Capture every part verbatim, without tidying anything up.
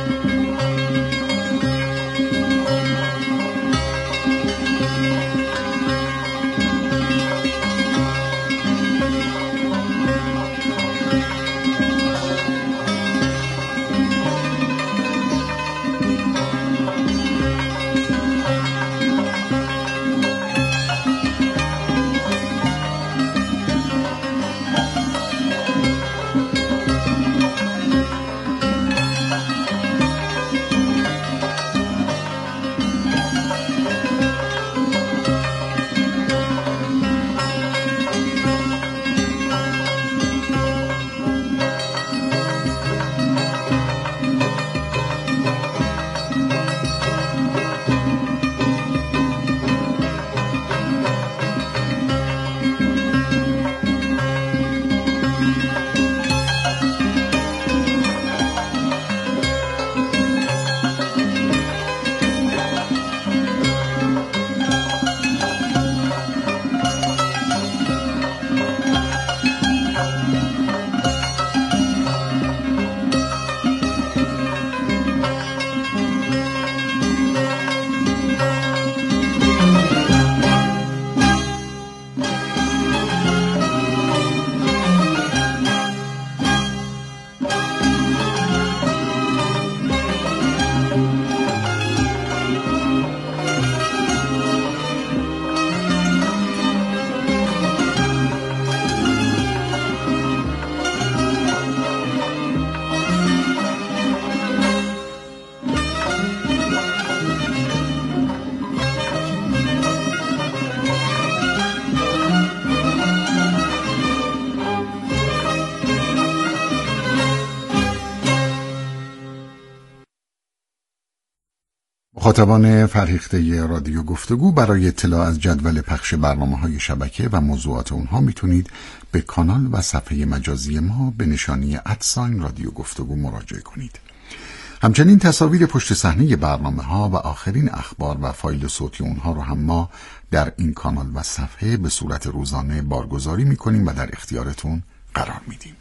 مخاطبان فرهیخته رادیو گفتگو، برای اطلاع از جدول پخش برنامه‌های شبکه و موضوعات اونها میتونید به کانال و صفحه مجازی ما به نشانی ادساین رادیو گفتگو مراجعه کنید. همچنین تصاویر پشت صحنه برنامه‌ها و آخرین اخبار و فایل صوتی اونها رو هم ما در این کانال و صفحه به صورت روزانه بارگذاری میکنیم و در اختیارتون قرار میدیم.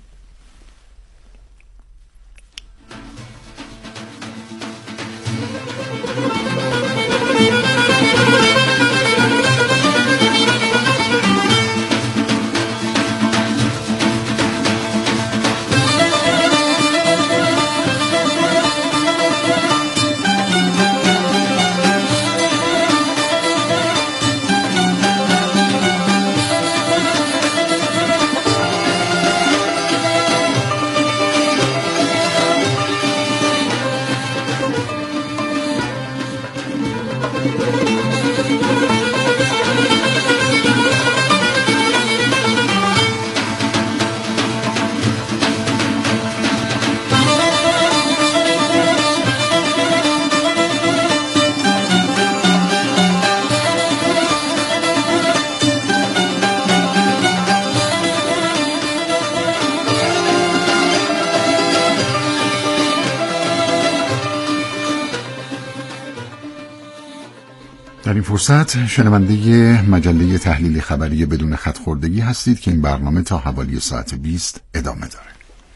در این فرصت شنونده مجله تحلیل خبری بدون خط خوردگی هستید که این برنامه تا حوالی ساعت بیست ادامه داره.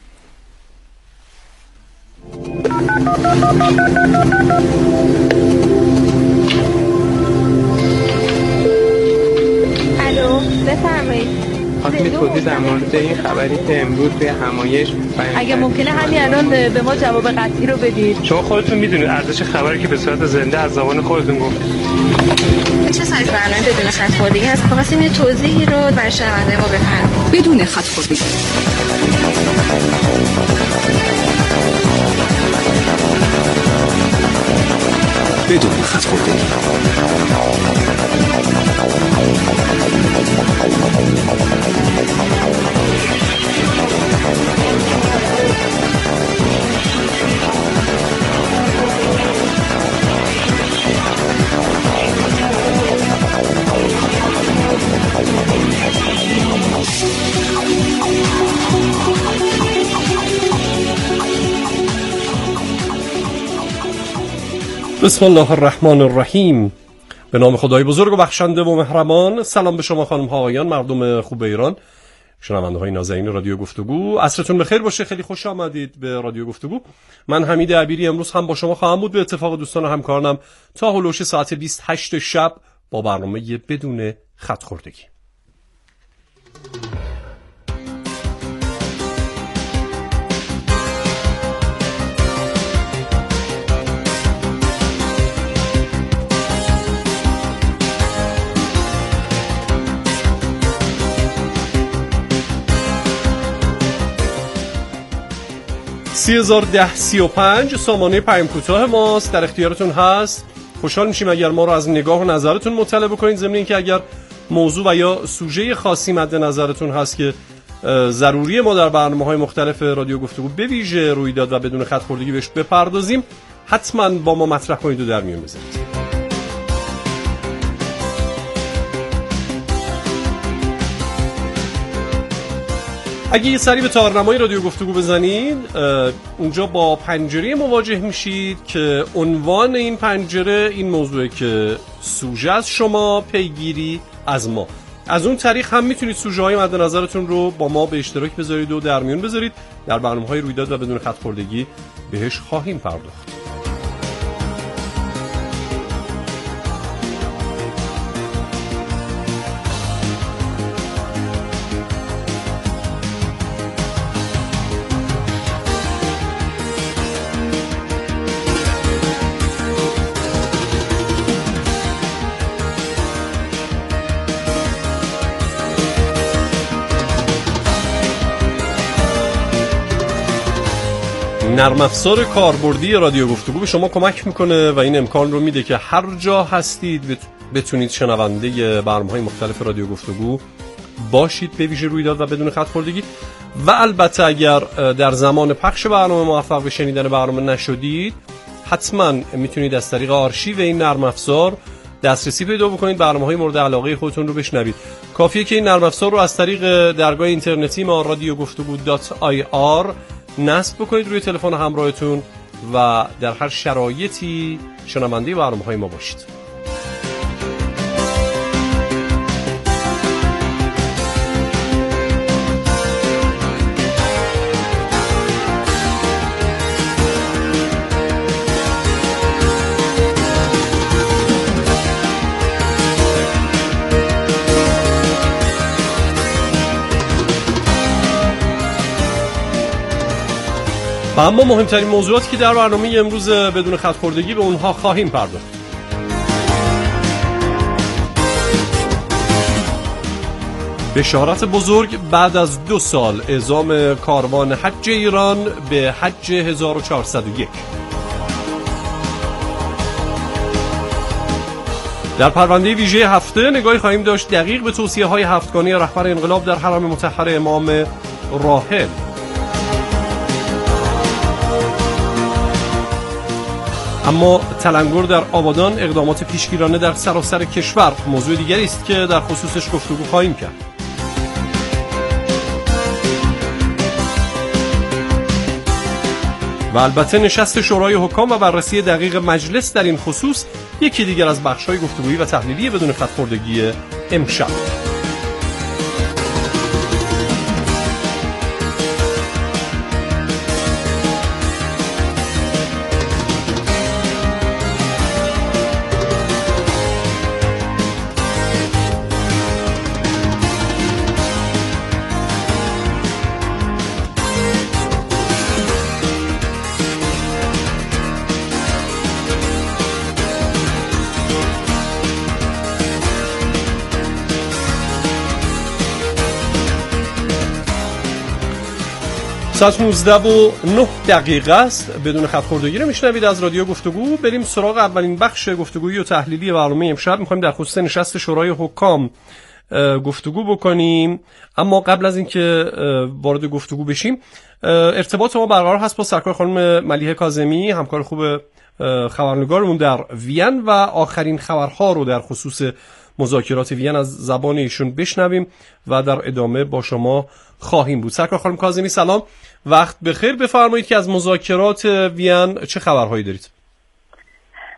الو، بفرمایید. خواستم توضیح در مورد این خبری که امروز به همایش بیان اگه ممکنه همین الان به ما جواب قطعی رو بدید. شما خودتون میدونید ارزش خبری که به صورت زنده از زبان خودتون گفت. چه سایز برنامه بدون خط خوردگی هست؟ خواستیم یه توضیحی رو برای شنونده ما بفرمایید. بدون خط خوردگی. بدون خط خوردگی. بسم الله الرحمن الرحیم. به نام خدای بزرگ و بخشنده و مهربان. سلام به شما خانم ها آقایان، مردم خوب ایران. شنونده های نازنین رادیو گفتگو، عصرتون بخیر باشه. خیلی خوش آمدید به رادیو گفتگو. من حمید عبیری امروز هم با شما خواهم بود به اتفاق دوستان و همکارانم تا هلوش ساعت بیست و هشت شب با برنامه بدون خط خوردگی. سی هزار و ده سی و پنج سامانه پیام کوتاه ماست، در اختیارتون هست. خوشحال میشیم اگر ما رو از نگاه و نظرتون مطلع بکنید، ضمن اینکه اگر موضوع و یا سوژه خاصی مد نظرتون هست که ضروری ما در برنامه‌های مختلف رادیو گفتگو به ویژه رویداد و بدون خط خوردگی بهش بپردازیم، حتما با ما مطرح کنید و در میون بذارید. اگه یه سری به تارنمای رادیو گفتگو بزنید، اونجا با پنجره مواجه میشید که عنوان این پنجره این موضوعه که سوژه از شما، پیگیری از ما. از اون طریق هم میتونید سوژه های مد نظرتون رو با ما به اشتراک بذارید و در میون بذارید. در برنامه‌های رویداد و بدون خط خوردگی بهش خواهیم پرداخت. نرم افزار کاربردی رادیو گفتگو به شما کمک میکنه و این امکان رو میده که هر جا هستید بتونید شنونده برنامه‌های مختلف رادیو گفتگو باشید، به ویژه رویداد و بدون خط خوردگی. و البته اگر در زمان پخش برنامه موفق به شنیدن برنامه نشدید، حتما میتونید از طریق آرشیو این نرم افزار دسترسی پیدا بکنید، برنامه‌های مورد علاقه خودتون رو بشنوید. کافیه که این نرم افزار رو از طریق درگاه اینترنتی ما رادیو گفتگو دات آی آر نصب بکنید روی تلفن همراهتون و در هر شرایطی شنونده برنامه‌های ما باشید. و اما مهمترین موضوعاتی که در برنامه امروز بدون خط خوردگی به اونها خواهیم پرداخت. بشارت بزرگ بعد از دو سال اعزام کاروان حج ایران به حج هزار و چهارصد و یک. در پرونده ویژه هفته نگاهی خواهیم داشت دقیق به توصیه های هفتگانه رهبر انقلاب در حرم مطهر امام راحل. اما تلنگر در آبادان، اقدامات پیشگیرانه در سراسر کشور موضوع دیگری است که در خصوصش گفتگو خواهیم کرد. و البته نشست شورای حکام و بررسی دقیق مجلس در این خصوص یکی دیگر از بخش‌های گفتگویی و تحلیلی بدون خط خوردگی امشب. ساعت نوزده و نه دقیقه است. بدون خط خوردگی رو میشنوید از رادیو گفتگو. بریم سراغ اولین بخش گفتگویی و تحلیلی برنامه امشب. میخوایم در خصوص نشست شورای حکام گفتگو بکنیم، اما قبل از اینکه وارد گفتگو بشیم ارتباط ما برقرار هست با سرکار خانم ملیحه کاظمی، همکار خوب خبرنگارمون در وین، و آخرین خبرها رو در خصوص مذاکرات وین از زبان ایشون بشنویم و در ادامه با شما خواهیم بود. سرکار خانم کاظمی سلام، وقت بخیر. بفرمایید که از مذاکرات وین چه خبرهایی دارید؟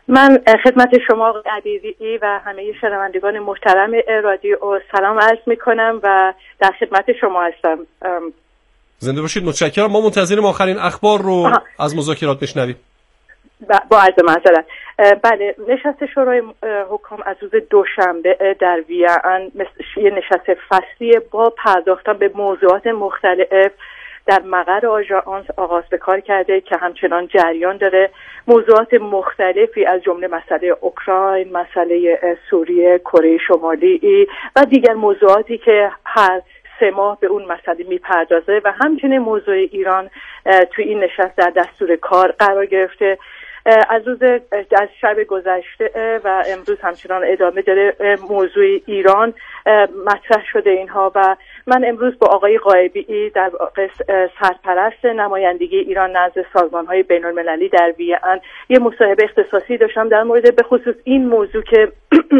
من خدمت شما عزیزی و همه شنوندگان محترم رادیو سلام عرض میکنم و در خدمت شما هستم. زنده باشید. متشکرم. ما منتظریم آخرین اخبار رو آها. از مذاکرات بشنویم. با عرض معذرت. بله، نشست شورای حکام از روز دوشنبه در وین یه نشست فصلی با پرداختن به موضوعات مختلف در مقر آژانس آغاز به کار کرده که همچنان جریان داره. موضوعات مختلفی از جمله مسئله اوکراین، مسئله سوریه، کره شمالی و دیگر موضوعاتی که هر سه ماه به اون مسئله میپردازه و همچنین موضوع ایران توی این نشست در دستور کار قرار گرفته. از روز از شب گذشته و امروز همچنان ادامه داره موضوع ایران مطرح شده اینها و من امروز با آقای غائبی در سرپرست نمایندگی ایران نزد سازمان‌های بین‌المللی در وین یه مصاحبه اختصاصی داشتم در مورد به خصوص این موضوع که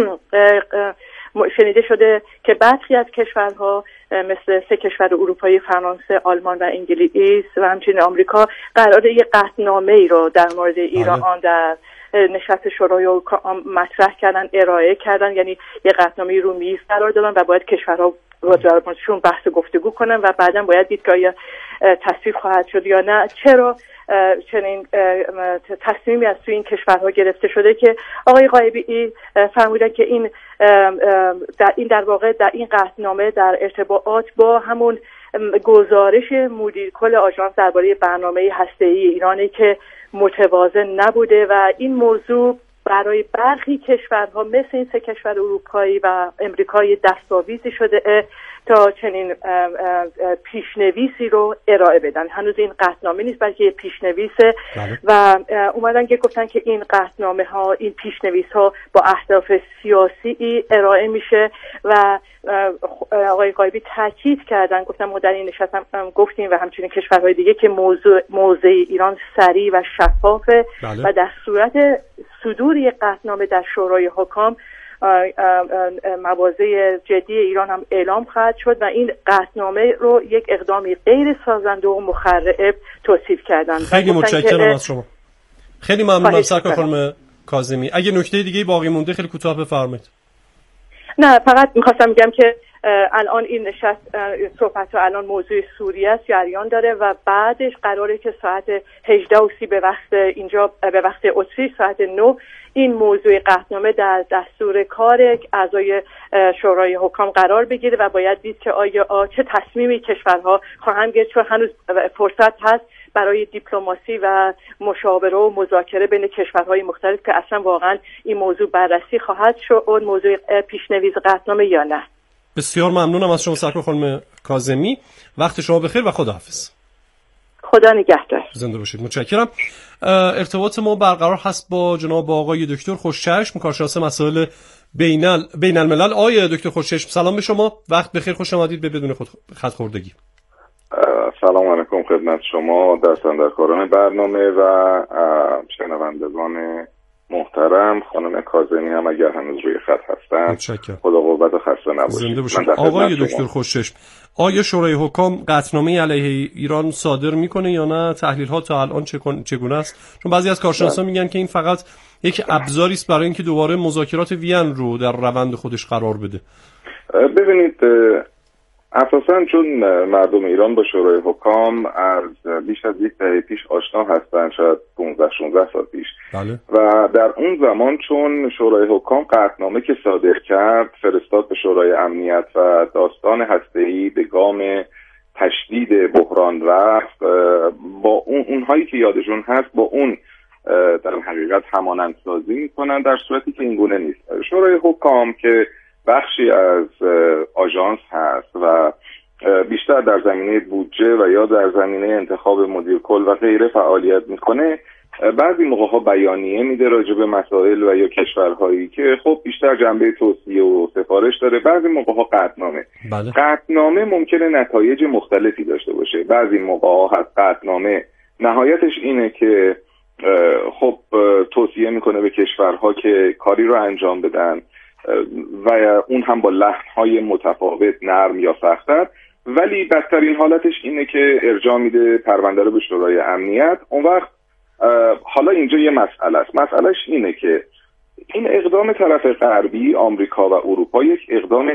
شنیده شده که برخی از کشورها مثل سه کشور اروپایی، فرانسه، آلمان و انگلیس و همچنین آمریکا قراره یک قطعنامه‌ای رو در مورد ایران آن در نشست شورای مطرح کردن، ارائه کردن، یعنی یک قطعنامه‌ای رو میز قرار دادن و باید کشورها در موردشون بحث و گفتگو کنن و بعداً باید دید که آیا تصویب خواهد شد یا نه. چرا چنین تصمیمی از توی این کشورها گرفته شده که آقای غائبی فرمودن که این در این در واقع در این قطعنامه در ارتباطات با همون گزارش مدیر کل آژانس درباره برنامه هسته‌ای ایرانی که متوازن نبوده و این موضوع برای برخی کشورها مثل این سه کشور اروپایی و امریکایی دستاویزی شده تا چنین پیشنویسی رو ارائه بدن. هنوز این قطعنامه نیست بلکه یه پیشنویسه و اومدن که گفتن که این قطعنامه ها، این پیشنویس ها با اهداف سیاسی ارائه میشه و آقای غائبی تاکید کردن، گفتن ما در این نشست هم گفتیم و همچنین کشورهای دیگه که موضوع موضع ایران سریع و شفافه بله. و در صورت صدور یک قطعنامه در شورای حکام مواضع جدی ایران هم اعلام خواهد شد و این قطعنامه رو یک اقدامی غیر سازنده و مخرب توصیف کردن. خیلی متشکرم از شما. خیلی ممنونم سرکار خانم کاظمی. اگه نکته دیگه باقی مونده خیلی کوتاه بفرمایید. نه، فقط می‌خواستم بگم که الان این نشست صحبت رو الان موضوع سوریه است جریان داره و بعدش قراره که ساعت هجده و سی به وقت اینجا به وقت اتریش ساعت نه این موضوع قطعنامه در دستور کار اعضای شورای حکام قرار بگیره و باید دید که آیا چه تصمیمی کشورها خواهند گرفت، چون هنوز فرصت هست برای دیپلماسی و مشاوره و مذاکره بین کشورهای مختلف که اصلا واقعا این موضوع بررسی خواهد شد اون موضوع پیشنویس قطعنامه یا نه. بسیار ممنونم از شما سرکار خانم کاظمی. وقت شما بخیر و خداحافظ. خدا نگهدار. زنده باشید. متشکرم. ارتباط ما برقرار هست با جناب آقای دکتر خوشچشم، کارشناس مسائل بین بین الملل. آقای دکتر خوشچشم سلام به شما. وقت بخیر، خوش آمدید به بدون خط خوردگی. سلام علیکم خدمت شما دستاندرکاران برنامه و شنوندگان محترم. خانم کاظمی هم اگر هنوز روی خط هستن خدا قوت و خسته نباشید. آقای دکتر خوشچشم، آیا شورای حکام قطعنامه علیه ایران صادر میکنه یا نه؟ تحلیل ها تا الان چگونه است؟ چون بعضی از کارشناسان میگن که این فقط یک ابزاری است برای اینکه دوباره مذاکرات وین رو در روند خودش قرار بده. ببینید، اساساً چون مردم ایران با شورای حکام از بیش از یک دهه پیش آشنا هستند، شاید پانزده شانزده سال پیش بله. و در اون زمان چون شورای حکام قطعنامه که صادر کرد فرستاد به شورای امنیت و داستان هسته‌ای به گام تشدید بحران رفت، با اون اونهایی که یادشون هست با اون در حقیقت همانندسازی میکنن، در صورتی که این گونه نیست. شورای حکام که بخشی از آژانس هست و بیشتر در زمینه بودجه و یا در زمینه انتخاب مدیر کل و غیره فعالیت میکنه، بعضی موقع ها بیانیه میده راجع به مسائل و یا کشورهایی که خب بیشتر جنبه توصیه و سفارش داره، بعضی موقع ها قطعنامه. بله. قطعنامه ممکنه نتایج مختلفی داشته باشه. بعضی موقع ها هست قطعنامه نهایتش اینه که خب توصیه میکنه به کشورها که کاری رو انجام بدن و اون هم با لحن‌های متفاوت، نرم یا سخت‌تر، ولی بدترین حالتش اینه که ارجاع میده پرونده رو به شورای امنیت. اون وقت حالا اینجا یه مسئله است. مسئلهش اینه که این اقدام طرف غربی آمریکا و اروپا یک اقدام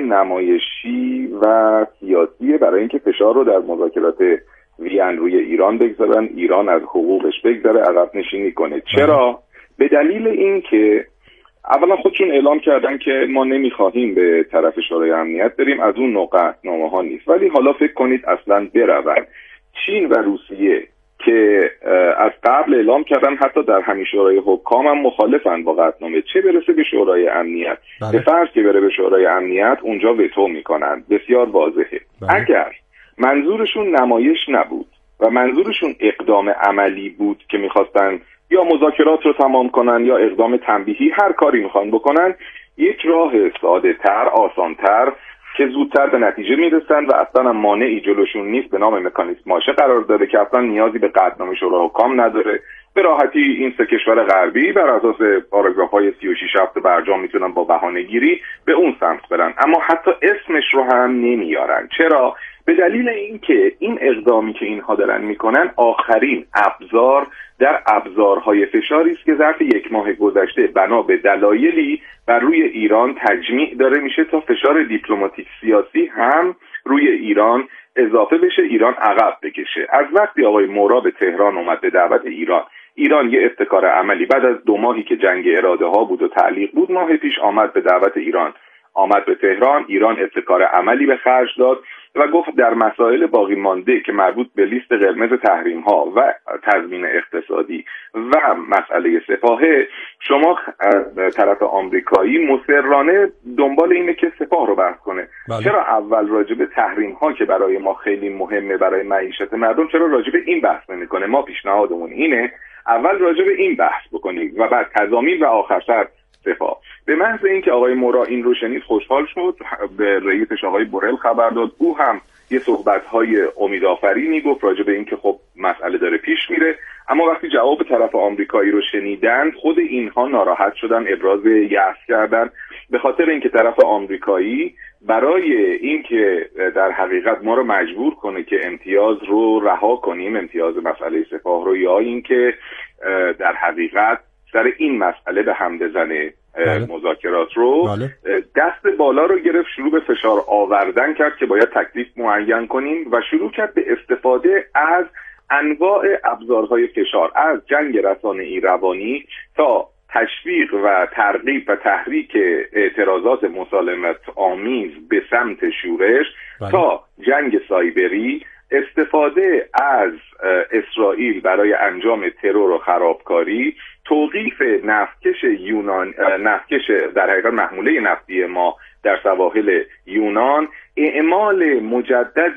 نمایشی و سیاسیه برای اینکه فشار رو در مذاکرات وین روی ایران بگذارن، ایران از حقوقش بگذاره، عقب نشینی کنه. چرا؟ به دلیل اینکه اولا خودشون اعلام کردن که ما نمیخواهیم به طرف شورای امنیت بریم، از اون نوع قطعنامه ها نیست. ولی حالا فکر کنید اصلا برون. چین و روسیه که از قبل اعلام کردن حتی در همین شورای حکام هم مخالفن با قطعنامه، چه برسه به شورای امنیت. بله. به فرض که بره به شورای امنیت اونجا وتو میکنن. بسیار واضحه. بله. اگر منظورشون نمایش نبود و منظورشون اقدام عملی بود که میخواستن یا مذاکرات رو تمام کنن یا اقدام تنبیهی، هر کاری میخوان بکنن، یک راه ساده تر، آسان تر که زودتر به نتیجه میرسن و اصلا مانعی جلوشون نیست به نام مکانیزم ماشه قرار داره که اصلا نیازی به قطعنامه شورای حکام نداره. به راحتی این سه کشور غربی بر اساس پاراگراف‌های سی و شش هفته برجام میتونن با بهانه‌گیری به اون سمت برن، اما حتی اسمش رو هم نمیارن. چرا؟ به دلیل اینکه این اقدامی که اینها دارن میکنن آخرین ابزار در ابزارهای فشاری است که ظرف یک ماه گذشته بنا به دلایلی بر روی ایران تجمیع داره میشه تا فشار دیپلماتیک سیاسی هم روی ایران اضافه بشه، ایران عقب بکشه. از وقتی آقای مورا به تهران اومد به دعوت ایران، ایران یه ابتکار عملی بعد از دو ماهی که جنگ اراده ها بود و تعلیق بود، ماه پیش آمد به دعوت ایران، آمد به تهران. ایران ابتکار عملی به خرج داد و گفت در مسائل باقی مانده که مربوط به لیست قرمز تحریم ها و تضمین اقتصادی و مسئله سپاهه، شما طرف آمریکایی مصرانه دنبال اینه که سپاه رو بحث کنه. بله. چرا اول راجع به تحریم ها که برای ما خیلی مهمه برای معیشت مردم، چرا راجع به این بحث نمی‌کنه؟ ما پیشنهادمون اینه اول راجع به این بحث بکنیم و بعد تضامین و آخر سر سپاه. به محض اینکه آقای مورا این رو شنید خوشحال شد، به رئیسش آقای بورل خبر داد، او هم یه صحبت‌های امیدآفرینی گفت راجع به اینکه خب مسئله داره پیش میره. اما وقتی جواب طرف آمریکایی رو شنیدن، خود اینها ناراحت شدن، ابراز یأس کردن، به خاطر اینکه طرف آمریکایی برای اینکه در حقیقت ما رو مجبور کنه که امتیاز رو رها کنیم، امتیاز مسئله سپاه رو، یا اینکه در حقیقت سر این مسئله به هم بزنه مذاکرات رو، بله. دست بالا رو گرفت، شروع به فشار آوردن کرد که باید تکلیف معین کنیم و شروع کرد به استفاده از انواع ابزارهای فشار، از جنگ رسانه‌ای روانی تا تشویق و ترغیب و تحریک اعتراضات مسالمت آمیز به سمت شورش، بله. تا جنگ سایبری، استفاده از اسرائیل برای انجام ترور و خرابکاری، توقیف نفتکش یونان، نفتکش در حقیقت محموله نفتی ما در سواحل یونان، اعمال مجدد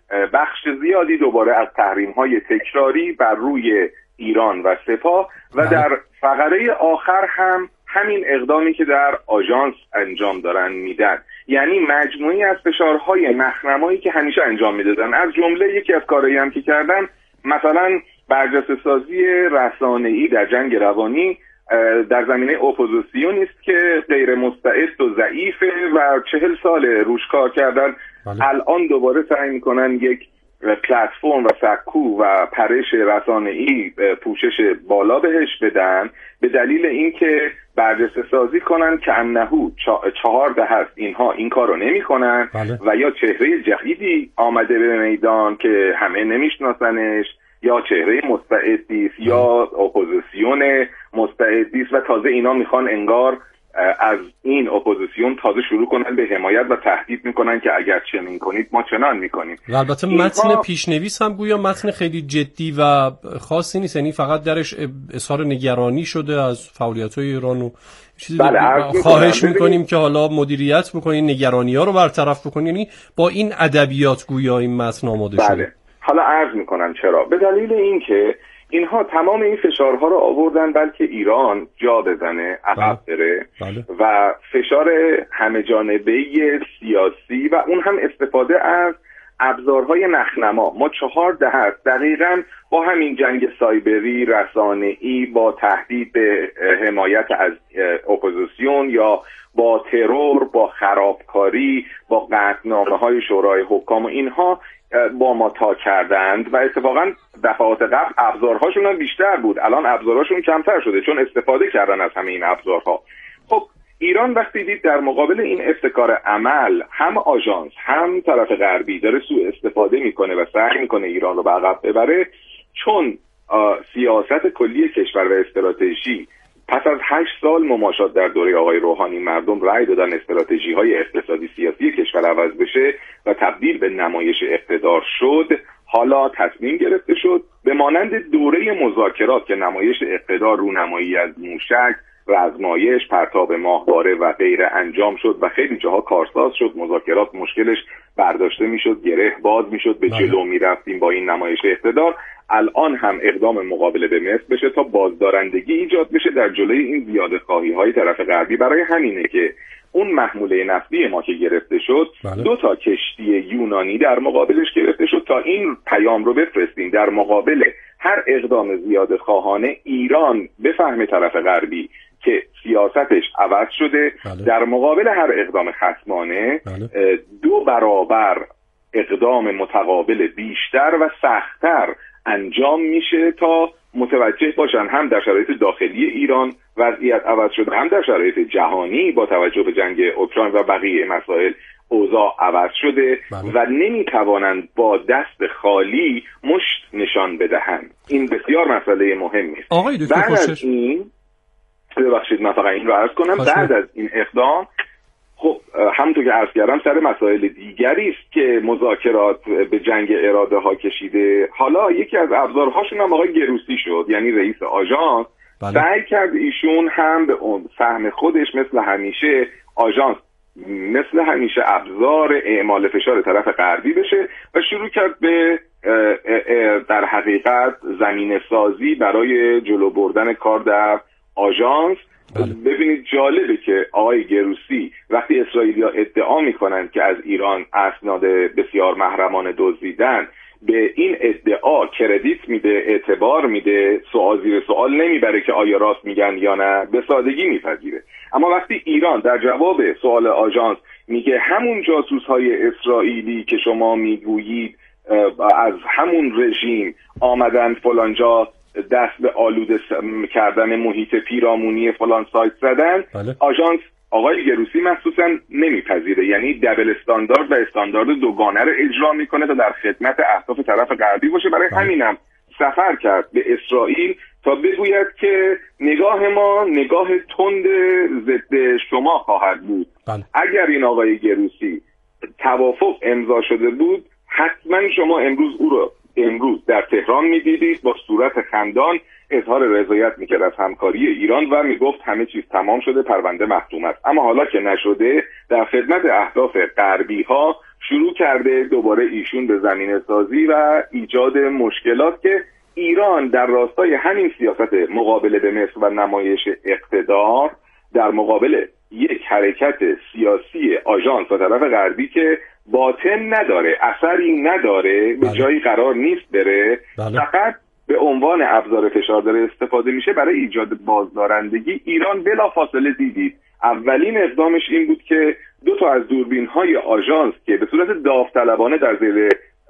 بخش زیادی دوباره از تحریم‌های تکراری بر روی ایران و سپاه و در فقره آخر هم همین اقدامی که در آژانس انجام دارن میدن، یعنی مجموعی از فشارهای مخنمایی که همیشه انجام میدادن. از جمله یکی از کارهایی هم که کردن مثلا برجسته سازی رسانه‌ای در جنگ روانی در زمینه اپوزیسیون است که غیر مستعد و ضعیفه و چهل سال روش کار کردن. بله. الان دوباره سعی میکنن یک پلتفرم و سکو و پرش رسانه‌ای پوشش بالا بهش بدن به دلیل اینکه برجسته سازی کنن که انهو چهار دهه است اینها این کارو نمی‌کنن. بله. و یا چهره جدیدی آمده به میدان که همه نمیشناسنش، یا چهره مستعدی است، یا اپوزیسیون مستعدی است و تازه اینا میخوان انگار از این اپوزیسیون تازه شروع کنن به حمایت و تهدید میکنن که اگر چنین کنید ما چنان میکنیم. و البته متن پیشنویس هم گویا متن خیلی جدی و خاصی نیست، یعنی فقط درش اظهار نگرانی شده از فعالیت‌های ایران و چیزی. بله، خواهش میکنیم که حالا مدیریت بکنین، نگرانی‌ها رو برطرف بکنین، یعنی با این ادبیات گویا این متن آماده شده. بله. حالا عرض میکنم چرا. به دلیل اینکه اینها تمام این فشارها رو آوردن بلکه ایران جا بزنه، عقب بره و فشار همه جانبه‌ای سیاسی و اون هم استفاده از ابزارهای نخنما. ما چهار دهه است دقیقاً با همین جنگ سایبری، رسانه‌ای، با تهدید به حمایت از اپوزیسیون یا با ترور، با خرابکاری، با قطعنامه‌های شورای حکام و اینها با ما تا کردند و اتفاقا دفعات قبل ابزارهاشون هم بیشتر بود، الان ابزارهاشون کمتر شده چون استفاده کردن از همه این ابزارها. خب ایران وقتی دید در مقابل این افتکار عمل هم آژانس هم طرف غربی داره سوء استفاده میکنه و سعی میکنه ایران رو به عقب ببره، چون سیاست کلی کشور و استراتژی پس از هشت سال مماشات در دوره آقای روحانی مردم رأی دادن استراتژی های اقتصادی سیاسی کشور عوض بشه و تبدیل به نمایش اقتدار شد، حالا تصمیم گرفته شد به مانند دوره مذاکرات که نمایش اقتدار رونمایی از موشک، رزمایش، پرتاب ماهواره و غیره انجام شد و خیلی جاها کارساز شد، مذاکرات مشکلش برداشته میشد، گره باز میشد، به جلو میرفتیم با این نمایش اقتدار. الان هم اقدام مقابله به مصر بشه تا بازدارندگی ایجاد بشه در جلوی این زیاده خواهی های طرف غربی. برای همینه که اون محموله نفتی ما که گرفته شد بله. دو تا کشتی یونانی در مقابلش گرفته شد تا این پیام رو بفرستیم در مقابل هر اقدام زیاده خواهانه ایران بفهمه طرف غربی که سیاستش عوض شده. بله. در مقابل هر اقدام خصمانه بله. دو برابر اقدام متقابل بیشتر و سخت‌تر انجام میشه تا متوجه باشن هم در شرایط داخلی ایران وضعیت عوض شده، هم در شرایط جهانی با توجه به جنگ اوکراین و بقیه مسائل اوضاع عوض شده بله. و نمیتوانند با دست خالی مشت نشان بدهند. این بسیار مسئله مهمی است. آقای دکتر بعد خوشش از این ببخشید من فقط این رو عرض کنم خوشش. بعد از این اقدام خب همونطور که عرض کردم سر مسائل دیگری است که مذاکرات به جنگ اراده ها کشیده. حالا یکی از ابزارهاشون هم آقای گروسی شد، یعنی رئیس آژانس. بله. سعی کرد ایشون هم به اون فهم خودش مثل همیشه آژانس مثل همیشه ابزار اعمال فشار طرف غربی بشه و شروع کرد به در حقیقت زمینه سازی برای جلو بردن کار در آژانس. بله. ببینید جالبه که آقای گروسی وقتی اسرائیلی‌ها ادعا میکنن که از ایران اسناد بسیار محرمانه دزدیدن، به این ادعا کردیت میده، اعتبار میده، سوال زیر سوال نمیبره که آیا راست میگن یا نه، به سادگی میپذیره. اما وقتی ایران در جواب سوال آژانس میگه همون جاسوس‌های اسرائیلی که شما میگویید از همون رژیم آمدن فلانجا دست به آلوده کردن محیط پیرامونی فلان سایت زدن، بله. آژانس آقای گروسی مخصوصا نمیپذیره، یعنی دبل استاندارد و استاندارد دوگانه رو اجرا میکنه تا در خدمت اهداف طرف غربی باشه. برای بله. همینم سفر کرد به اسرائیل تا بگوید که نگاه ما نگاه تند ضد شما خواهد بود. بله. اگر این آقای گروسی توافق امضا شده بود حتما شما امروز او رو امروز در تهران می‌دیدید با صورت خندان اظهار رضایت می‌کرد از همکاری ایران و میگفت همه چیز تمام شده، پرونده مختوم است. اما حالا که نشده، در خدمت اهداف غربی‌ها شروع کرده دوباره ایشون به زمینه سازی و ایجاد مشکلات که ایران در راستای همین سیاست مقابله به مصر و نمایش اقتدار در مقابل یک حرکت سیاسی آژانس و طرف غربی که باطن نداره، اثری نداره، به جایی قرار نیست بره، بله. فقط به عنوان ابزار فشار داره استفاده میشه برای ایجاد بازدارندگی. ایران بلافاصله دیدید اولین اقدامش این بود که دو تا از دوربین‌های آژانس که به صورت داوطلبانه در ذیل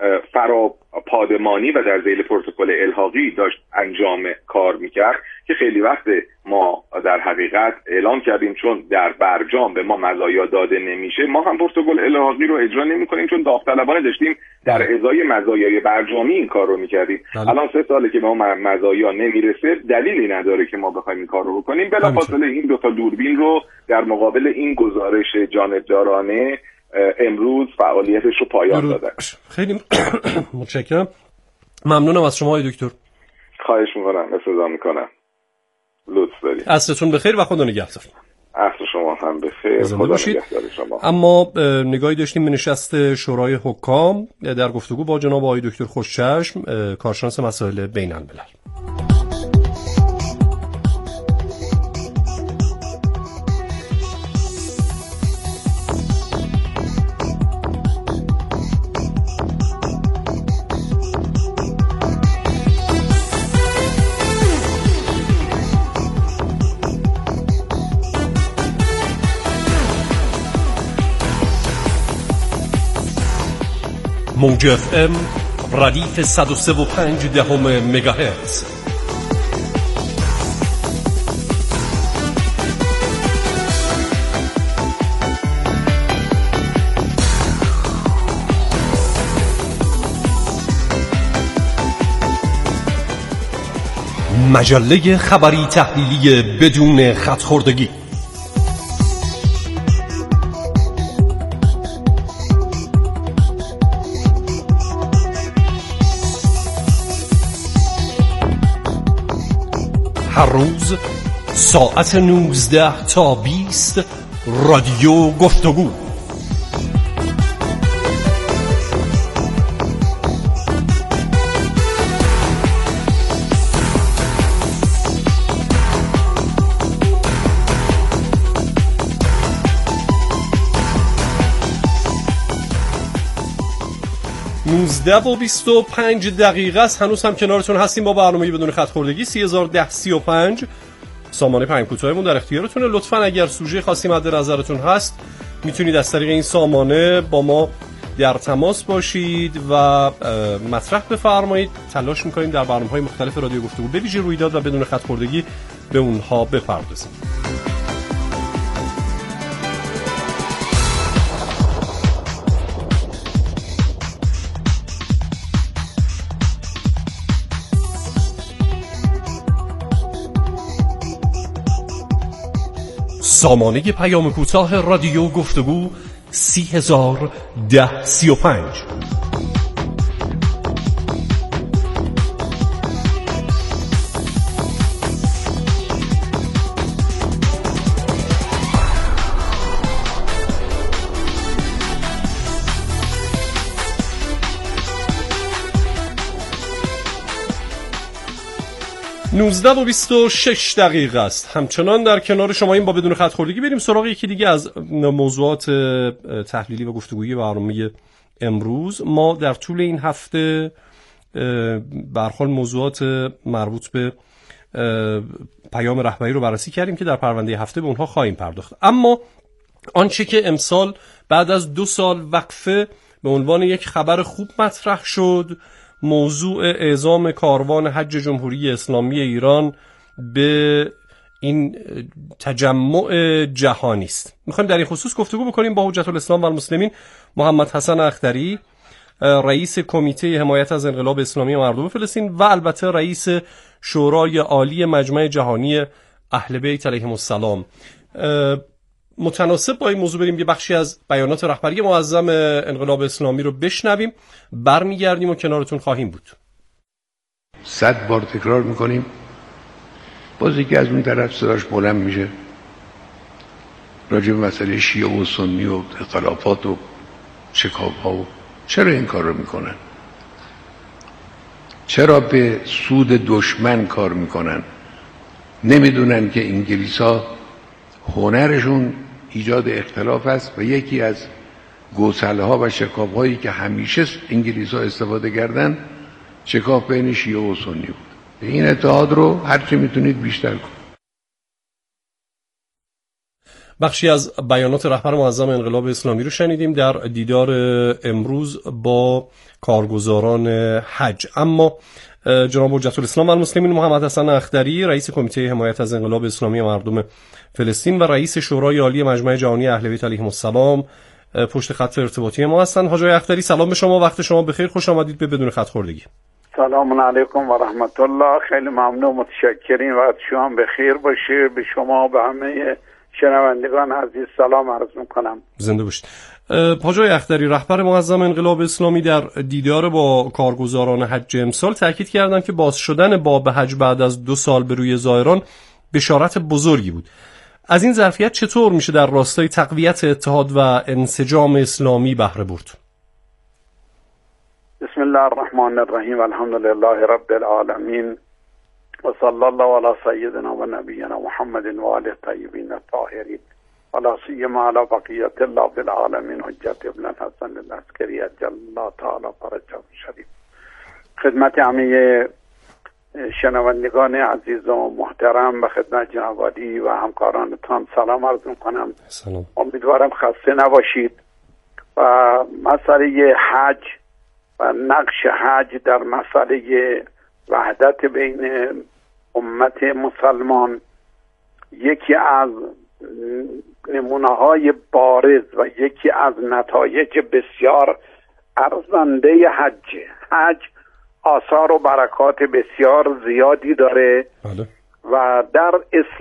فرا پادمانی و در ذیل پروتکل الحاقی داشت انجام کار میکرد که خیلی وقت ما در حقیقت اعلام کردیم چون در برجام به ما مزایا داده نمیشه، ما هم پروتکل الحاقی رو اجرا نمیکنیم چون داوطلبانه داشتیم در ازای مزایای برجامی این کار رو میکردیم. الان سه ساله که به ما مزایا نمیرسه، دلیلی نداره که ما بخوایم این کار رو بکنیم. بلافاصله این دو تا دوربین رو در مقابل این گزارش جانبدارانه امروز فعالیتش رو پایان دادن. خیلی متشکرم، ممنونم از شما آقای دکتر. خواهش میکنم، استفاده میکنم، لطف دارید. عصرتون بخیر و خدا نگهدار. عصر شما هم بخیر، خدا نگهدار شما. اما نگاهی داشتیم به نشست شورای حکام در گفتگو با جناب آقای دکتر خوشچشم، کارشناس مسائل بین الملل. موج اف ام ردیف صد و سه و پنج دهم مگاهرتز. مجله خبری تحلیلی بدون خط‌خوردگی. هر روز ساعت نوزده تا بیست رادیو گفتگو. نوزده و بیست و پنج دقیقه است. هنوز هم کنارتون هستیم با برنامه بدون خط خوردگی. سی هزار و ده سی و پنج سامانه پیام کوتاهمون در اختیارتونه. لطفاً اگر سوژه خاصی مد نظرتون هست میتونید از طریق این سامانه با ما در تماس باشید و مطرح بفرمایید. تلاش میکنیم در برنامه‌های مختلف رادیو گفتگو به ویژه رویداد و بدون خط خوردگی به اونها بپردازیم. سامانه پیام کوتاه رادیو گفتگو سی هزار ده سی و پنج. نوزده و بیست و شش دقیقه است. همچنان در کنار شما این با بدون خط خوردگی بریم سراغ یکی دیگه از موضوعات تحلیلی و گفتگویی برنامه امروز. ما در طول این هفته به هر حال موضوعات مربوط به پیام رهبری رو بررسی کردیم که در پرونده هفته به اونها خواهیم پرداخت. اما آنچه که امسال بعد از دو سال وقفه به عنوان یک خبر خوب مطرح شد، موضوع اعزام کاروان حج جمهوری اسلامی ایران به این تجمع جهانی است. میخوایم در این خصوص گفتگو بکنیم با حجت الاسلام و المسلمین محمد حسن اختری، رئیس کمیته حمایت از انقلاب اسلامی مردم فلسطین و البته رئیس شورای عالی مجمع جهانی اهل بیت علیهم السلام. متناسب با این موضوع بریم یه بخشی از بیانات رهبری معظم انقلاب اسلامی رو بشنویم، برمیگردیم و کنارتون خواهیم بود. صد بار تکرار میکنیم، باز یکی از اون طرف صداش بلند میشه راجع به مسئله شیعه و سنی و اختلافات و شکاف‌ها و چرا این کار رو میکنن؟ چرا به سود دشمن کار میکنن؟ نمیدونن که انگلیس‌ها هنرشون ایجاد اختلاف است و یکی از گسل‌ها و شکاف‌هایی که همیشه انگلیس‌ها استفاده کردن شکاف بین شیعه و سنی بود. این اتحاد رو هرچی میتونید بیشتر کنید. بخشی از بیانات رهبر معظم انقلاب اسلامی رو شنیدیم در دیدار امروز با کارگزاران حج. اما جناب حجت الاسلام و المسلمین محمد حسن اختری، رئیس کمیته حمایت از انقلاب اسلامی مردم فلسطین و رئیس شورای عالی مجمع جهانی اهل بیت علیهم السلام پشت خط ارتباطی ما هستند. حاج اختری سلام به شما، وقت شما بخیر، خوش آمدید به بدون خط خوردگی. سلام علیکم و رحمت الله. خیلی ممنون، متشکرین. وقت شما بخیر باشه. به شما به همه شنوندگان عزیز سلام عرض میکنم. زنده باشید. حاج اختری، رهبر معظم انقلاب اسلامی در دیدار با کارگزاران حج امسال تاکید کردند که باز شدن باب حج بعد از دو سال به روی زائران بشارت بزرگی بود. از این ظرفیت چطور میشه در راستای تقویت اتحاد و انسجام اسلامی بهره برد؟ بسم الله الرحمن الرحیم. الحمد لله رب العالمین و صلی الله علی سیدنا و نبینا محمد و آله الطیبین الطاهرین و لا سیما علی بقیة الله فی العالمین حجت ابن الحسن العسکری عجل الله تعالی فرجه الشریف. خدمت همه شنوندگان عزیز و محترم و خدمت جناب عالی و همکارانتان سلام عرض میکنم. سلام. امیدوارم خسته نباشید. و مسئله حج و نقش حج در مسئله وحدت بین امت مسلمان یکی از نمونه‌های بارز و یکی از نتایج بسیار ارزنده حج. حج آثار و برکات بسیار زیادی داره بله. و در اسلام